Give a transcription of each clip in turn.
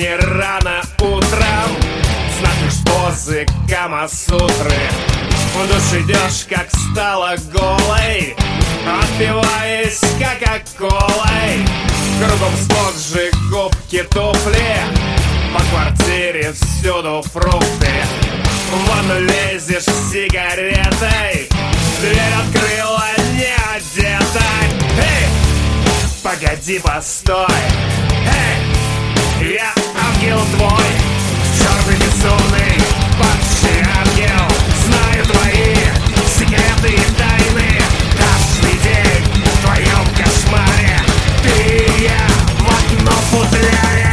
не рано утром смотришь позы Камасутры, в душ идешь, как стала голой, отпиваясь кока-колой. Кругом споджи, губки, туфли, по квартире всюду фрукты. В ванну лезешь с сигаретой, дверь открыла не одетой. Эй, погоди, постой. Эй, я ангел твой, черный безумный, падший ангел. Знаю твои секреты и тайны. Каждый день в твоем кошмаре ты и я в одном футляре.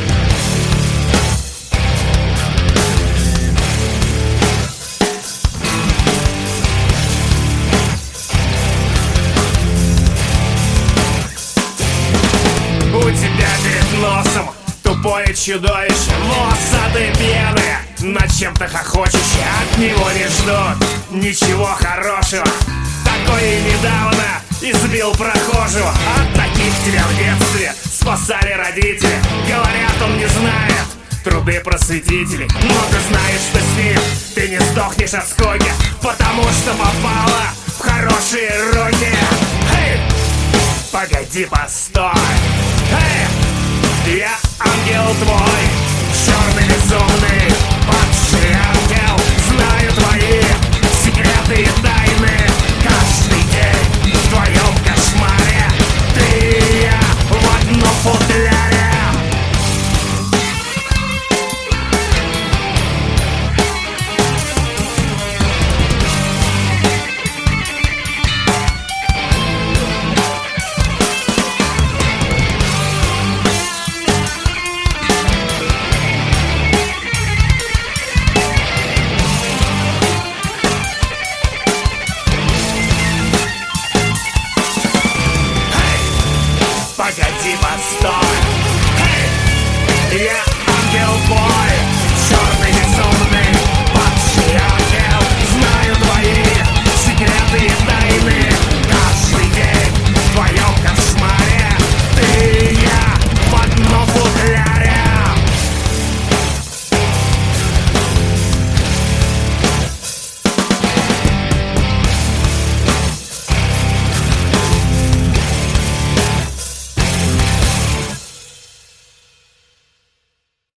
У тебя перед носом тупое чудовище, волосатые пьяные, над чем-то хохочущие. От него не ждут ничего хорошего. Такой и недавно избил прохожего. От таких тебя в детстве спасали родители. Говорят, он не знает труды просветителей, но ты знаешь, что с ним ты не сдохнешь от скуки, потому что попала в хорошие руки. Эй, погоди, постой. Эй, я ангел твой, черный безумный,